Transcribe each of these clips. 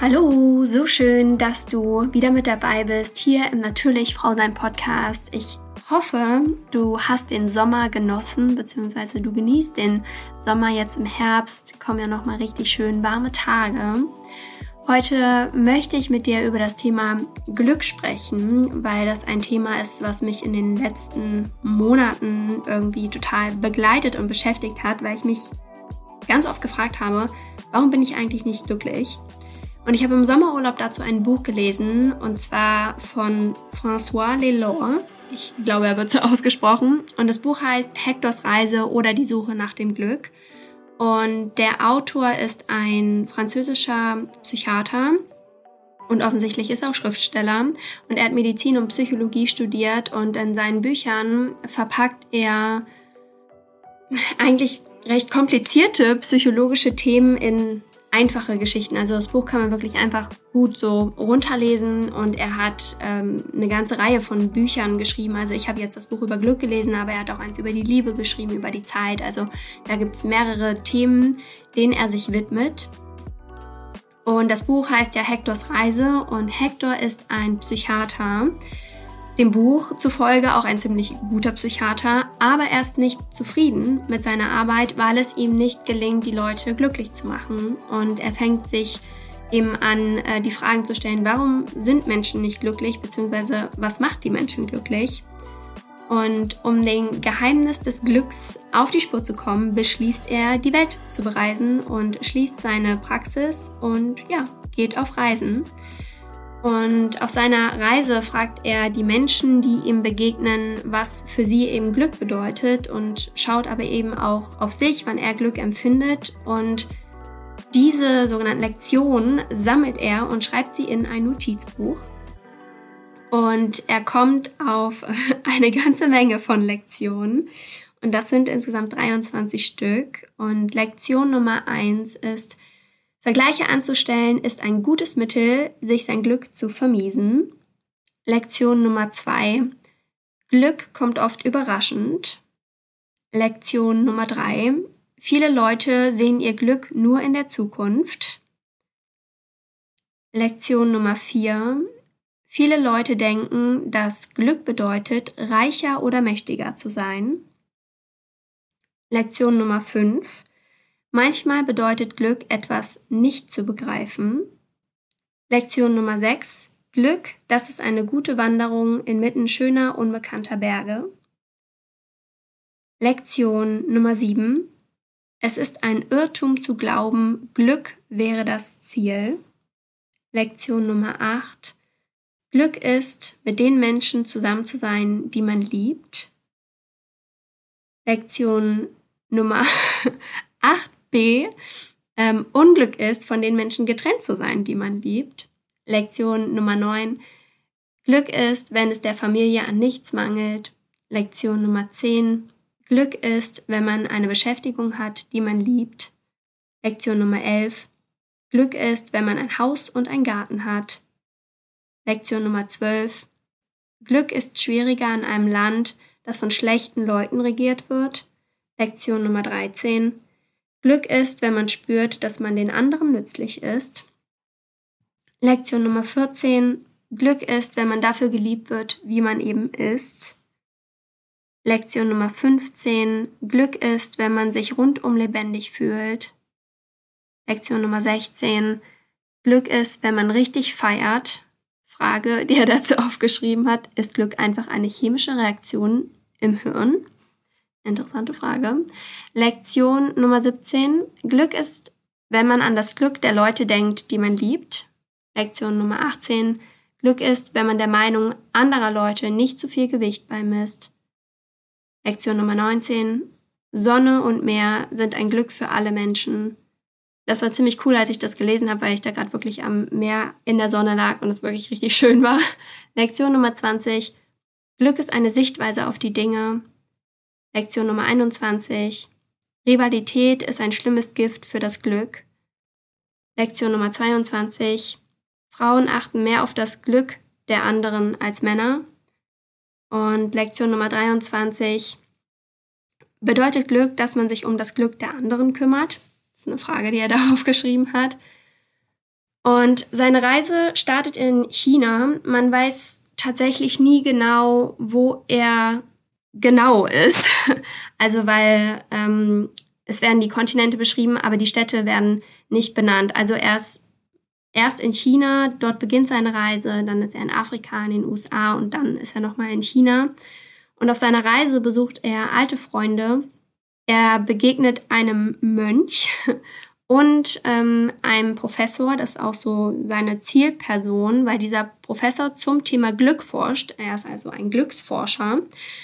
Hallo, so schön, dass du wieder mit dabei bist hier im Natürlich Frau Sein Podcast. Ich hoffe, du hast den Sommer genossen, beziehungsweise du genießt den Sommer jetzt im Herbst. Kommen ja nochmal richtig schön warme Tage. Heute möchte ich mit dir über das Thema Glück sprechen, weil das ein Thema ist, was mich in den letzten Monaten irgendwie total begleitet und beschäftigt hat, weil ich mich ganz oft gefragt habe, warum bin ich eigentlich nicht glücklich? Und ich habe im Sommerurlaub dazu ein Buch gelesen, und zwar von François Lelore. Ich glaube, er wird so ausgesprochen. Und das Buch heißt Hektors Reise oder die Suche nach dem Glück. Und der Autor ist ein französischer Psychiater und offensichtlich ist er auch Schriftsteller. Und er hat Medizin und Psychologie studiert, und in seinen Büchern verpackt er eigentlich recht komplizierte psychologische Themen in einfache Geschichten. Also das Buch kann man wirklich einfach gut so runterlesen, und er hat eine ganze Reihe von Büchern geschrieben. Also ich habe jetzt das Buch über Glück gelesen, aber er hat auch eins über die Liebe geschrieben, über die Zeit. Also da gibt es mehrere Themen, denen er sich widmet. Und das Buch heißt ja Hektors Reise, und Hektor ist ein Psychiater, dem Buch zufolge auch ein ziemlich guter Psychiater, aber er ist nicht zufrieden mit seiner Arbeit, weil es ihm nicht gelingt, die Leute glücklich zu machen. Und er fängt sich eben an, die Fragen zu stellen, warum sind Menschen nicht glücklich, beziehungsweise was macht die Menschen glücklich? Und um dem Geheimnis des Glücks auf die Spur zu kommen, beschließt er, die Welt zu bereisen und schließt seine Praxis und geht auf Reisen. Und auf seiner Reise fragt er die Menschen, die ihm begegnen, was für sie eben Glück bedeutet, und schaut aber eben auch auf sich, wann er Glück empfindet. Und diese sogenannten Lektionen sammelt er und schreibt sie in ein Notizbuch. Und er kommt auf eine ganze Menge von Lektionen. Und das sind insgesamt 23 Stück. Und Lektion Nummer 1 ist: Vergleiche anzustellen ist ein gutes Mittel, sich sein Glück zu vermiesen. Lektion Nummer 2. Glück kommt oft überraschend. Lektion Nummer 3. Viele Leute sehen ihr Glück nur in der Zukunft. Lektion Nummer 4. Viele Leute denken, dass Glück bedeutet, reicher oder mächtiger zu sein. Lektion Nummer 5. Manchmal bedeutet Glück, etwas nicht zu begreifen. Lektion Nummer 6. Glück, das ist eine gute Wanderung inmitten schöner, unbekannter Berge. Lektion Nummer 7. Es ist ein Irrtum zu glauben, Glück wäre das Ziel. Lektion Nummer 8. Glück ist, mit den Menschen zusammen zu sein, die man liebt. Lektion Nummer 8b. Unglück ist, von den Menschen getrennt zu sein, die man liebt. Lektion Nummer 9. Glück ist, wenn es der Familie an nichts mangelt. Lektion Nummer 10. Glück ist, wenn man eine Beschäftigung hat, die man liebt. Lektion Nummer 11. Glück ist, wenn man ein Haus und einen Garten hat. Lektion Nummer 12. Glück ist schwieriger in einem Land, das von schlechten Leuten regiert wird. Lektion Nummer 13. Glück ist, wenn man spürt, dass man den anderen nützlich ist. Lektion Nummer 14. Glück ist, wenn man dafür geliebt wird, wie man eben ist. Lektion Nummer 15. Glück ist, wenn man sich rundum lebendig fühlt. Lektion Nummer 16. Glück ist, wenn man richtig feiert. Frage, die er dazu aufgeschrieben hat: Ist Glück einfach eine chemische Reaktion im Hirn? Interessante Frage. Lektion Nummer 17. Glück ist, wenn man an das Glück der Leute denkt, die man liebt. Lektion Nummer 18. Glück ist, wenn man der Meinung anderer Leute nicht zu viel Gewicht beimisst. Lektion Nummer 19. Sonne und Meer sind ein Glück für alle Menschen. Das war ziemlich cool, als ich das gelesen habe, weil ich da gerade wirklich am Meer in der Sonne lag und es wirklich richtig schön war. Lektion Nummer 20. Glück ist eine Sichtweise auf die Dinge. Lektion Nummer 21. Rivalität ist ein schlimmes Gift für das Glück. Lektion Nummer 22. Frauen achten mehr auf das Glück der anderen als Männer. Und Lektion Nummer 23. Bedeutet Glück, dass man sich um das Glück der anderen kümmert? Das ist eine Frage, die er da aufgeschrieben hat. Und seine Reise startet in China. Man weiß tatsächlich nie genau, wo er genau ist. Also weil es werden die Kontinente beschrieben, aber die Städte werden nicht benannt. Also erst in China, dort beginnt seine Reise, dann ist er in Afrika, in den USA und dann ist er nochmal in China. Und auf seiner Reise besucht er alte Freunde. Er begegnet einem Mönch und einem Professor, das ist auch so seine Zielperson, weil dieser Professor zum Thema Glück forscht. Er ist also ein Glücksforscher.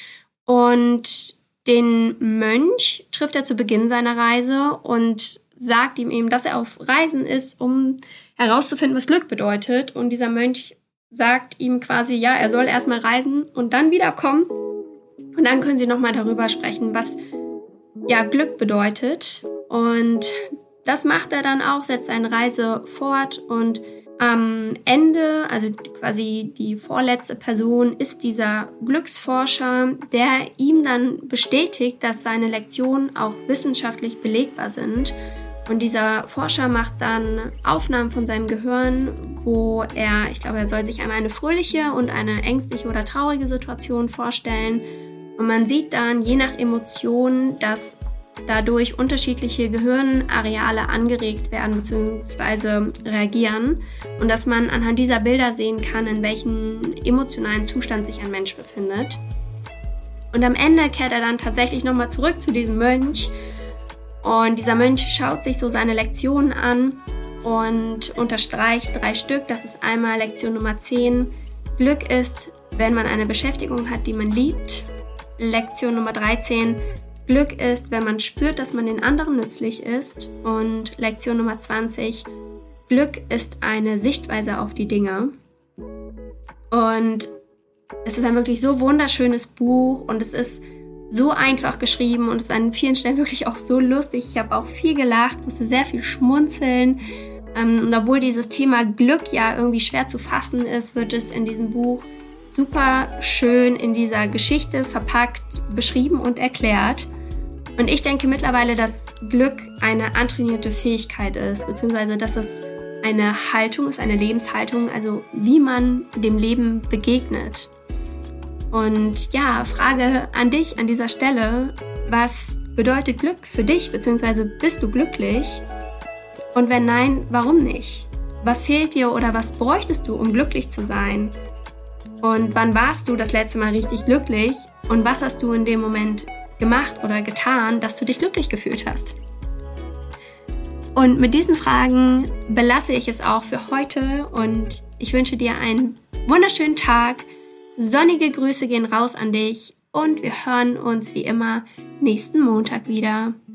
Und den Mönch trifft er zu Beginn seiner Reise und sagt ihm eben, dass er auf Reisen ist, um herauszufinden, was Glück bedeutet. Und dieser Mönch sagt ihm quasi, ja, er soll erstmal reisen und dann wiederkommen. Und dann können sie nochmal darüber sprechen, was ja Glück bedeutet. Und das macht er dann auch, setzt seine Reise fort. Und am Ende, also quasi die vorletzte Person, ist dieser Glücksforscher, der ihm dann bestätigt, dass seine Lektionen auch wissenschaftlich belegbar sind. Und dieser Forscher macht dann Aufnahmen von seinem Gehirn, wo er soll sich einmal eine fröhliche und eine ängstliche oder traurige Situation vorstellen. Und man sieht dann, je nach Emotion, dass dadurch unterschiedliche Gehirnareale angeregt werden bzw. reagieren und dass man anhand dieser Bilder sehen kann, in welchem emotionalen Zustand sich ein Mensch befindet. Und am Ende kehrt er dann tatsächlich nochmal zurück zu diesem Mönch. Und dieser Mönch schaut sich so seine Lektionen an und unterstreicht 3 Stück. Das ist einmal Lektion Nummer 10. Glück ist, wenn man eine Beschäftigung hat, die man liebt. Lektion Nummer 13. Glück ist, wenn man spürt, dass man den anderen nützlich ist. Und Lektion Nummer 20. Glück ist eine Sichtweise auf die Dinge. Und es ist ein wirklich so wunderschönes Buch und es ist so einfach geschrieben und es ist an vielen Stellen wirklich auch so lustig. Ich habe auch viel gelacht, musste sehr viel schmunzeln. Und obwohl dieses Thema Glück ja irgendwie schwer zu fassen ist, wird es in diesem Buch super schön in dieser Geschichte verpackt, beschrieben und erklärt. Und ich denke mittlerweile, dass Glück eine antrainierte Fähigkeit ist, beziehungsweise dass es eine Haltung ist, eine Lebenshaltung, also wie man dem Leben begegnet. Und ja, Frage an dich an dieser Stelle, was bedeutet Glück für dich, beziehungsweise bist du glücklich? Und wenn nein, warum nicht? Was fehlt dir oder was bräuchtest du, um glücklich zu sein? Und wann warst du das letzte Mal richtig glücklich? Und was hast du in dem Moment gemacht oder getan, dass du dich glücklich gefühlt hast? Und mit diesen Fragen belasse ich es auch für heute und ich wünsche dir einen wunderschönen Tag. Sonnige Grüße gehen raus an dich und wir hören uns wie immer nächsten Montag wieder.